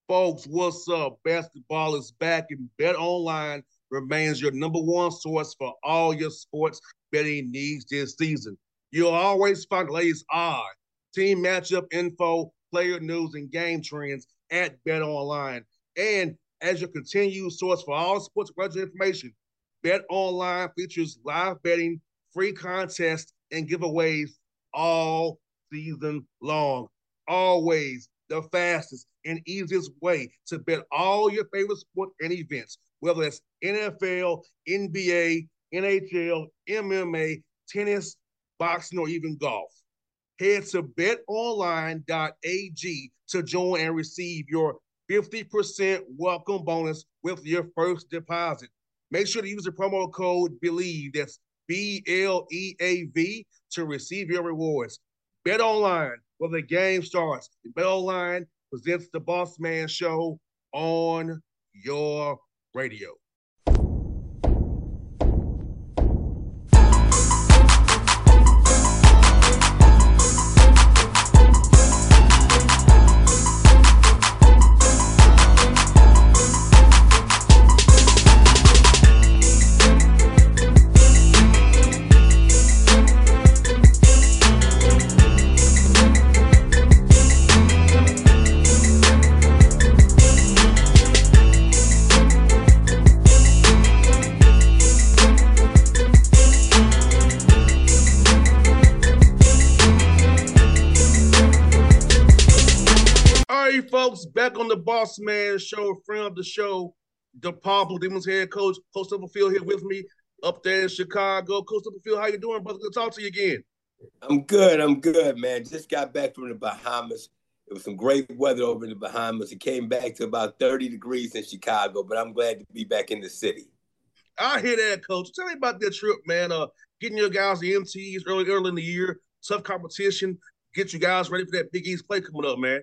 Folks, what's up? Basketball is back, and Bet Online remains your number one source for all your sports betting needs this season. You'll always find the latest odds, team matchup info, player news, and game trends at Bet Online. And as your continued source for all sports related information, Bet Online features live betting, free contests, and giveaways all season long. Always the fastest and easiest way to bet all your favorite sports and events, whether it's NFL, NBA, NHL, MMA, tennis, boxing, or even golf. Head to betonline.ag to join and receive your 50% welcome bonus with your first deposit. Make sure to use the promo code BELIEVE, that's BLEAV, to receive your rewards. Bet Online, where the game starts. Bet Online presents the Boss Man Show on your radio. Folks, back on the Boss Man Show, friend of the show, DePaul Blue Demons head coach, Coach Stubblefield here with me up there in Chicago. Coach Stubblefield, how you doing, brother? Good to talk to you again. I'm good, man. Just got back from the Bahamas. It was some great weather over in the Bahamas. It came back to about 30 degrees in Chicago, but I'm glad to be back in the city. I hear that, Coach. Tell me about that trip, man. Getting your guys the MTs early in the year, tough competition, get you guys ready for that Big East play coming up, man.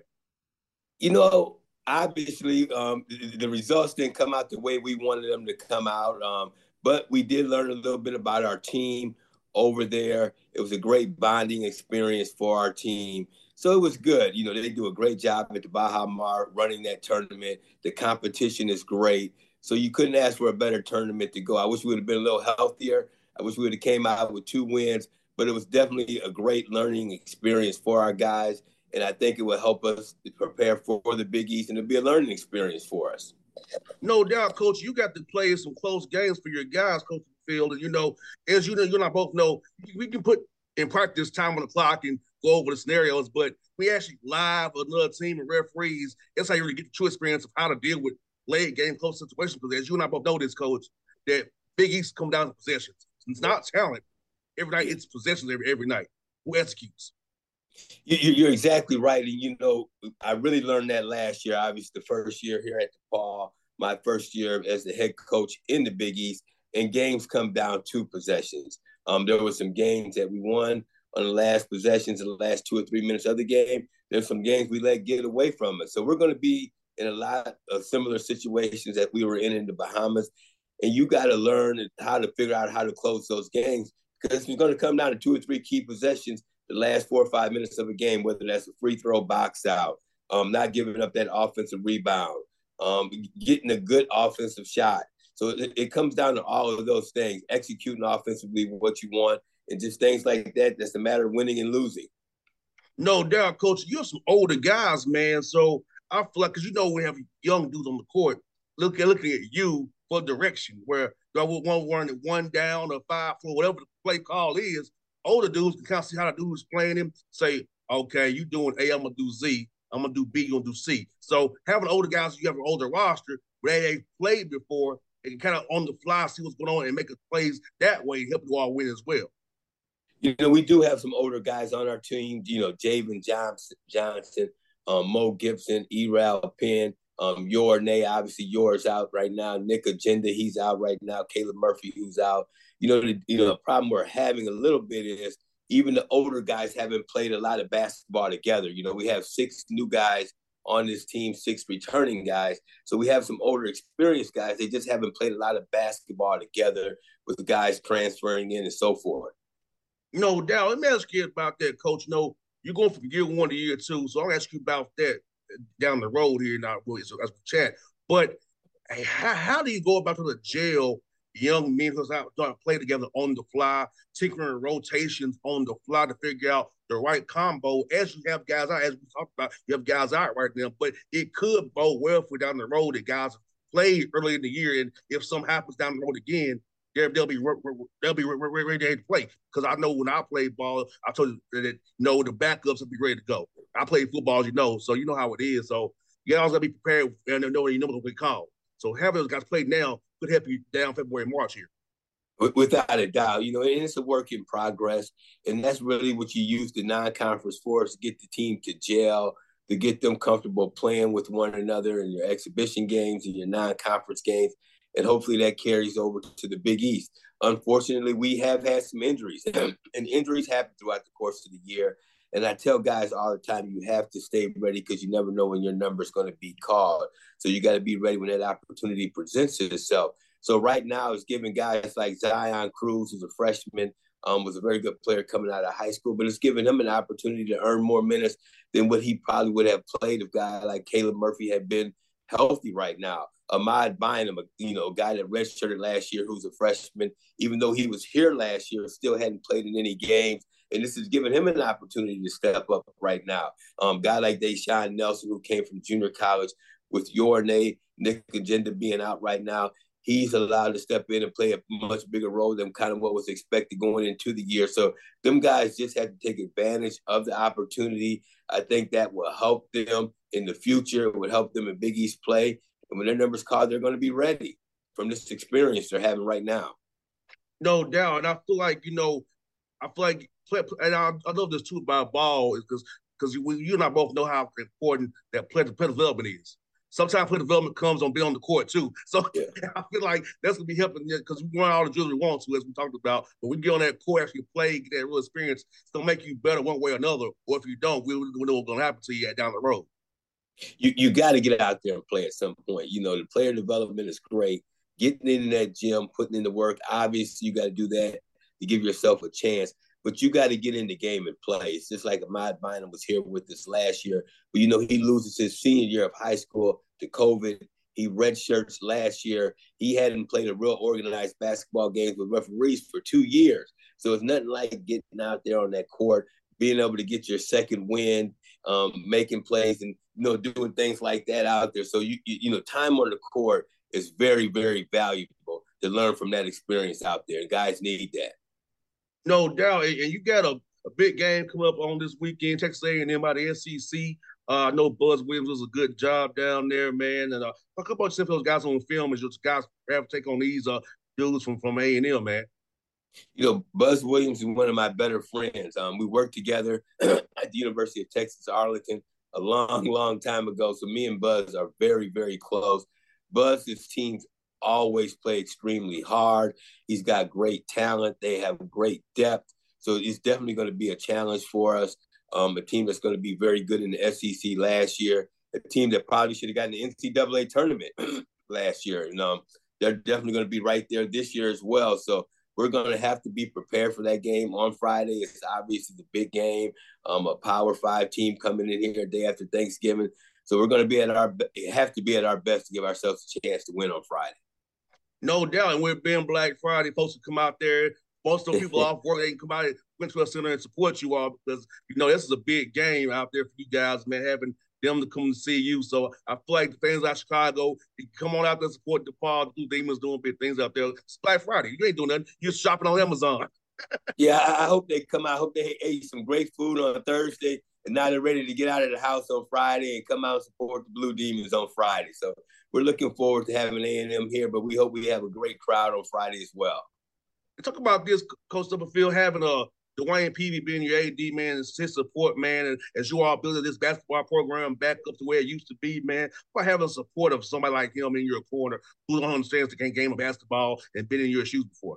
You know, obviously, the results didn't come out the way we wanted them to come out, but we did learn a little bit about our team over there. It was a great bonding experience for our team. So it was good. You know, they do a great job at the Baha Mar running that tournament. The competition is great. So you couldn't ask for a better tournament to go. I wish we would have been a little healthier. I wish we would have came out with 2 wins, but it was definitely a great learning experience for our guys. And I think it will help us prepare for the Big East, and it'll be a learning experience for us. No doubt, Coach. You got to play some close games for your guys, Coach Field. And, as you and I both know, we can put in practice time on the clock and go over the scenarios, but we actually live another team and referees. That's how you really get the true experience of how to deal with late game close situations. Because as you and I both know this, Coach, that Big East come down to possessions. It's not talent. Every night it's possessions every night. Who executes? You're exactly right. And, I really learned that last year, obviously the first year here at DePaul, my first year as the head coach in the Big East, and games come down to possessions. There were some games that we won on the last possessions in the last 2 or 3 minutes of the game. There's some games we let get away from us. So we're going to be in a lot of similar situations that we were in the Bahamas. And you got to learn how to figure out how to close those games, because it's going to come down to 2 or 3 key possessions the last 4 or 5 minutes of a game, whether that's a free throw, box out, not giving up that offensive rebound, getting a good offensive shot. So it comes down to all of those things, executing offensively what you want, and just things like that. That's a matter of winning and losing. No doubt, Coach. You're some older guys, man. So I feel like, because we have young dudes on the court looking at you for direction, where I would want one down or 5 for whatever the play call is. Older dudes can kind of see how the dude's playing him, say, okay, you doing A, I'm going to do Z. I'm going to do B, you're going to do C. So having older guys, you have an older roster, where they played before, they can kind of on the fly see what's going on and make plays that way to help you all win as well. We do have some older guys on our team, Javen Johnson, Mo Gibson, Eral Penn, Yornay, obviously yours out right now. Nick Agenda, he's out right now. Caleb Murphy, who's out. The problem we're having a little bit is even the older guys haven't played a lot of basketball together. We have 6 new guys on this team, 6 returning guys. So we have some older experienced guys. They just haven't played a lot of basketball together with the guys transferring in and so forth. No doubt. Let me ask you about that, Coach. You're going from year 1 to year 2, so I'll ask you about that. down the road here now, so as we chat. But hey, how do you go about to the jail young men who's out trying to play together on the fly, tinkering rotations on the fly to figure out the right combo as you have guys out, as we talked about, you have guys out right now, but it could bode well for down the road that guys played early in the year, and if something happens down the road again, they'll be ready to play. Because I know when I played ball, I told you that the backups will be ready to go. I played football, as you know, so you know how it is. So you always gotta be prepared and know when you know what's gonna be called. So having those guys play now could help you down February, March here. Without a doubt, and it's a work in progress. And that's really what you use the non-conference for, is to get the team to gel, to get them comfortable playing with one another in your exhibition games and your non-conference games. And hopefully that carries over to the Big East. Unfortunately, we have had some injuries, and injuries happen throughout the course of the year. And I tell guys all the time, you have to stay ready because you never know when your number is going to be called. So you got to be ready when that opportunity presents itself. So right now, it's giving guys like Zion Cruz, who's a freshman, was a very good player coming out of high school, but it's giving him an opportunity to earn more minutes than what he probably would have played if a guy like Caleb Murphy had been healthy right now. Ahmad Bynum, a guy that redshirted last year, who's a freshman, even though he was here last year, still hadn't played in any games. And this is giving him an opportunity to step up right now. Guy like Deshaun Nelson, who came from junior college, with Yornay, Nick Agenda being out right now, he's allowed to step in and play a much bigger role than kind of what was expected going into the year. So them guys just have to take advantage of the opportunity. I think that will help them in the future. It would help them in Big East play. And when their numbers called, they're going to be ready from this experience they're having right now. No doubt. And I feel like, and I love this too about ball is because you and I both know how important that play development is. Sometimes play development comes on being on the court too. So yeah. I feel like that's gonna be helping because we want all the drills we want to, as we talked about. But we get on that court, actually play, get that real experience. It's gonna make you better one way or another. Or if you don't, we know what's gonna happen to you down the road. You got to get out there and play at some point. The player development is great. Getting in that gym, putting in the work. Obviously, you got to do that to give yourself a chance. But you got to get in the game and play. It's just like Ahmad Bynum was here with us last year. But, he loses his senior year of high school to COVID. He redshirts last year. He hadn't played a real organized basketball game with referees for 2 years. So it's nothing like getting out there on that court, being able to get your second win, making plays and, doing things like that out there. So, time on the court is very, very valuable to learn from that experience out there. And guys need that. No doubt. And you got a big game coming up on this weekend, Texas A&M by the SEC. I know Buzz Williams does a good job down there, man. And talk about some of those guys on film as just guys have to take on these dudes from A&M, man. Buzz Williams is one of my better friends. We worked together at the University of Texas Arlington a long, long time ago. So me and Buzz are very, very close. Buzz's teams always play extremely hard. He's got great talent. They have great depth. So it's definitely going to be a challenge for us. A team that's going to be very good in the SEC last year. A team that probably should have gotten the NCAA tournament last year. And they're definitely going to be right there this year as well. So we're going to have to be prepared for that game on Friday. It's obviously the big game. A Power 5 team coming in here day after Thanksgiving. So we're going to have to be at our best to give ourselves a chance to win on Friday. No doubt. And with being Black Friday, folks will come out there. Most of the people off work, they can come out to us center and support you all because, this is a big game out there for you guys, man, having them to come to see you. So I feel like the fans out of Chicago, come on out there, support DePaul. The Demons doing big things out there. It's Black Friday. You ain't doing nothing. You're shopping on Amazon. Yeah, I hope they come out. I hope they ate some great food on Thursday and now they're ready to get out of the house on Friday and come out and support the Blue Demons on Friday. So we're looking forward to having A&M here, but we hope we have a great crowd on Friday as well. Talk about this, Coach Stubblefield, having Dwayne Peavy being your AD, man, and his support, man, and as you all building this basketball program back up to where it used to be, man, by having the support of somebody like him in your corner who understands the game of basketball and been in your shoes before.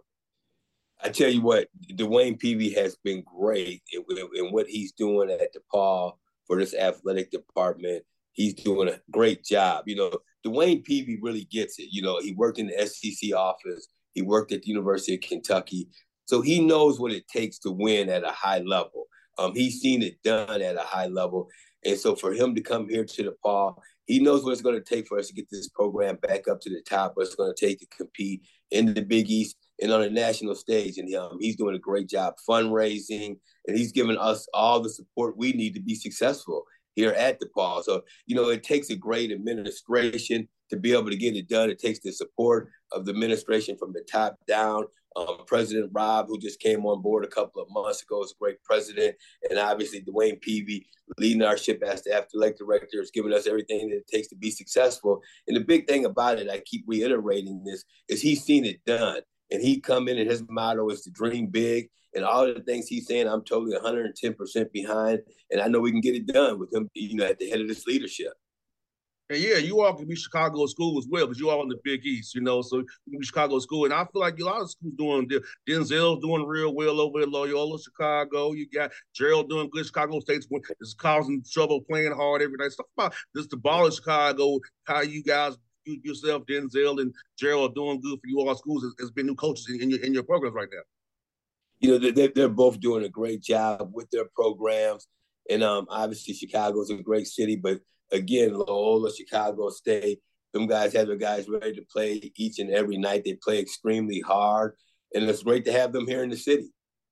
I tell you what, Dwayne Peavy has been great in what he's doing at DePaul for this athletic department. He's doing a great job. Dwayne Peavy really gets it. He worked in the SEC office. He worked at the University of Kentucky. So he knows what it takes to win at a high level. He's seen it done at a high level. And so for him to come here to DePaul, he knows what it's going to take for us to get this program back up to the top, what it's going to take to compete in the Big East and on a national stage. And he's doing a great job fundraising, and he's giving us all the support we need to be successful here at DePaul. So, it takes a great administration to be able to get it done. It takes the support of the administration from the top down. President Rob, who just came on board a couple of months ago, is a great president. And obviously Dwayne Peavy leading our ship as the athletic director is giving us everything that it takes to be successful. And the big thing about it, I keep reiterating this, is he's seen it done. And he come in and his motto is to dream big. And all of the things he's saying, I'm totally 110% behind. And I know we can get it done with him, at the head of this leadership. And yeah, you all can be Chicago school as well, because you all in the Big East, so you can be Chicago school. And I feel like a lot of schools doing, Denzel's doing real well over at Loyola Chicago. You got Gerald doing good. Chicago State's is causing trouble, playing hard every night. Talk about this, the ball in Chicago, how you guys, you yourself, Denzel and Gerald, are doing good for you all schools as being new coaches in your programs right now. They're both doing a great job with their programs. And obviously Chicago's a great city, but again, Loyola, Chicago State, them guys have their guys ready to play each and every night. They play extremely hard, and it's great to have them here in the city.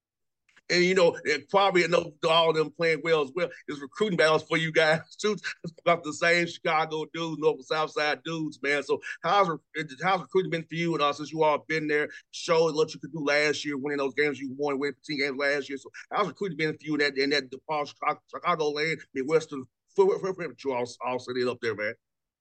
And probably all of them playing well as well. It's recruiting battles for you guys too. It's about the same Chicago dudes, North and South Side dudes, man. So how's recruiting been for you? And since you all been there, showed what you could do last year, winning those games you won, winning 15 games last year. So how's recruiting been for you in that DePaul, Chicago land, Midwestern footprint you all set it up there, man?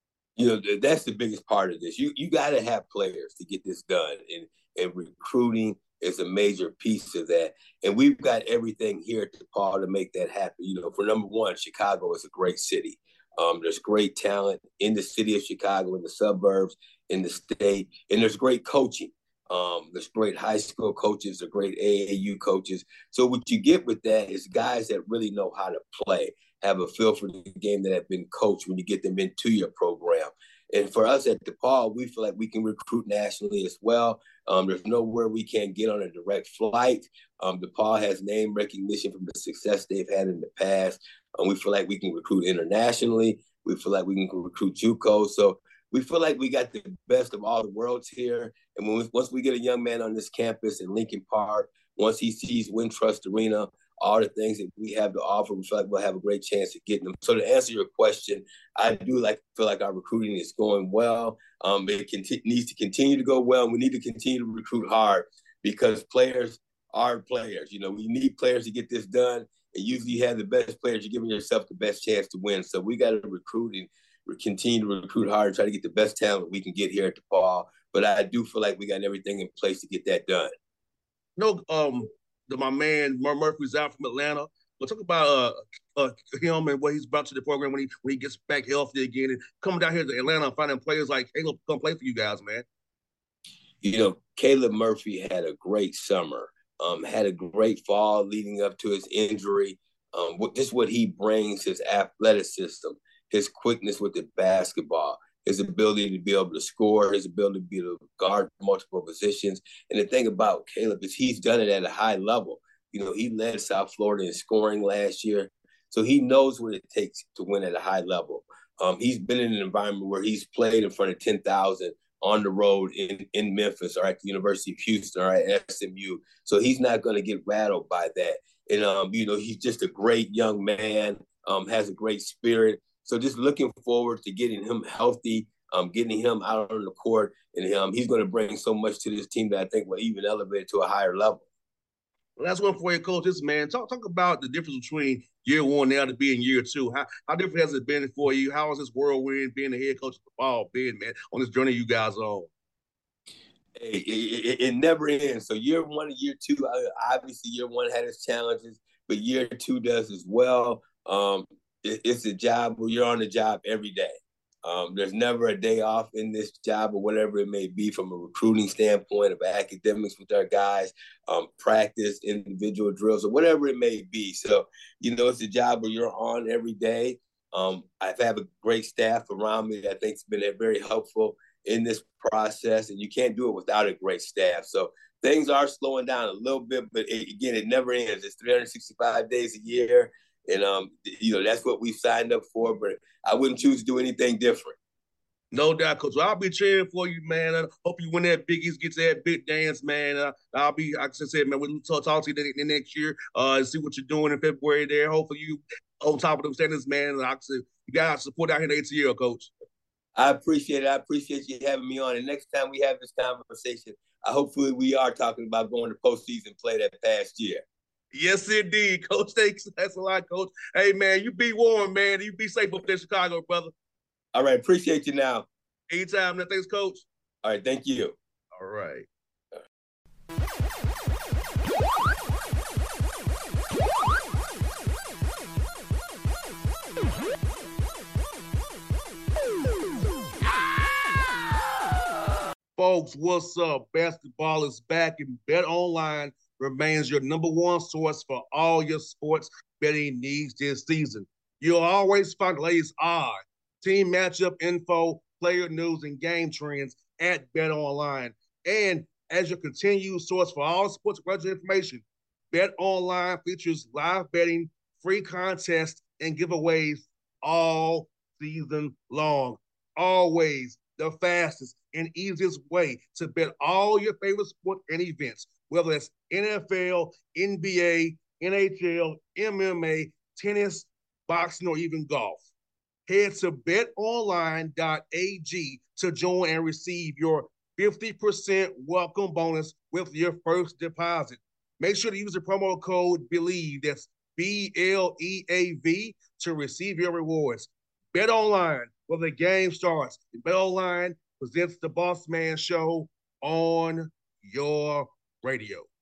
That's the biggest part of this. You got to have players to get this done, and recruiting is a major piece of that. And we've got everything here at DePaul to make that happen. For number one, Chicago is a great city. There's great talent in the city of Chicago, in the suburbs, in the state, and there's great coaching. There's great high school coaches, there's great AAU coaches. So what you get with that is guys that really know how to play, have a feel for the game, that have been coached when you get them into your program. And for us at DePaul, we feel like we can recruit nationally as well. There's nowhere we can't get on a direct flight. DePaul has name recognition from the success they've had in the past. We feel like we can recruit internationally. We feel like we can recruit JUCO. So we feel like we got the best of all the worlds here. And once we get a young man on this campus in Lincoln Park, once he sees Wintrust Arena, all the things that we have to offer, we feel like we'll have a great chance of getting them. So to answer your question, I do feel like our recruiting is going well. It needs to continue to go well, and we need to continue to recruit hard, because players are players. We need players to get this done. And usually you have the best players, you're giving yourself the best chance to win. So we got to recruit and continue to recruit hard and try to get the best talent we can get here at DePaul. But I do feel like we got everything in place to get that done. My man Murphy's out from Atlanta. We'll talk about him and what he's brought to the program when he gets back healthy again, and coming down here to Atlanta and finding players like Caleb come play for you guys, man. Caleb Murphy had a great summer, had a great fall leading up to his injury. Just what he brings, his athleticism, his quickness with the basketball, his ability to be able to score, his ability to be able to guard multiple positions. And the thing about Caleb is he's done it at a high level. He led South Florida in scoring last year. So he knows what it takes to win at a high level. He's been in an environment where he's played in front of 10,000 on the road in Memphis or at the University of Houston or at SMU. So he's not going to get rattled by that. And, he's just a great young man, has a great spirit. So just looking forward to getting him healthy, getting him out on the court, and he's going to bring so much to this team that I think will even elevate it to a higher level. Well, that's one for you, coaches, man. Talk about the difference between year one now to being year two. How different has it been for you? How has this whirlwind being the head coach of the ball been, man, on this journey you guys are on? Hey, it never ends. So year one and year two, obviously year one had its challenges, but year two does as well. It's a job where you're on the job every day. There's never a day off in this job or whatever it may be from a recruiting standpoint, of academics with our guys, practice, individual drills, or whatever it may be. So, it's a job where you're on every day. I've had a great staff around me that I think has been very helpful in this process, and you can't do it without a great staff. So things are slowing down a little bit, but it never ends. It's 365 days a year. And that's what we signed up for. But I wouldn't choose to do anything different. No doubt, Coach. I'll be cheering for you, man. I hope you win that Big East, get to that big dance, man. I'll be, like I said, man, we'll talk to you the next year and see what you're doing in February there. Hopefully you on top of them standards, man. Like I said, you got support out here in ATL, Coach. I appreciate it. I appreciate you having me on. And next time we have this conversation, hopefully we are talking about going to postseason play that past year. Yes, indeed, Coach. Thanks a lot, Coach. Hey, man, you be warm, man. You be safe up there in Chicago, brother. All right. Appreciate you now. Anytime. Thanks, Coach. All right. Thank you. All right. Folks, what's up? Basketball is back, and BetOnline remains your number one source for all your sports betting needs this season. You'll always find the latest odds, team matchup info, player news, and game trends at BetOnline. And as your continued source for all sports related information, BetOnline features live betting, free contests, and giveaways all season long. Always the fastest and easiest way to bet all your favorite sports and events, whether it's NFL, NBA, NHL, MMA, tennis, boxing, or even golf. Head to betonline.ag to join and receive your 50% welcome bonus with your first deposit. Make sure to use the promo code BELIEVE, that's BLEAV, to receive your rewards. BetOnline, where the game starts. BetOnline presents the Boss Man Show on your radio.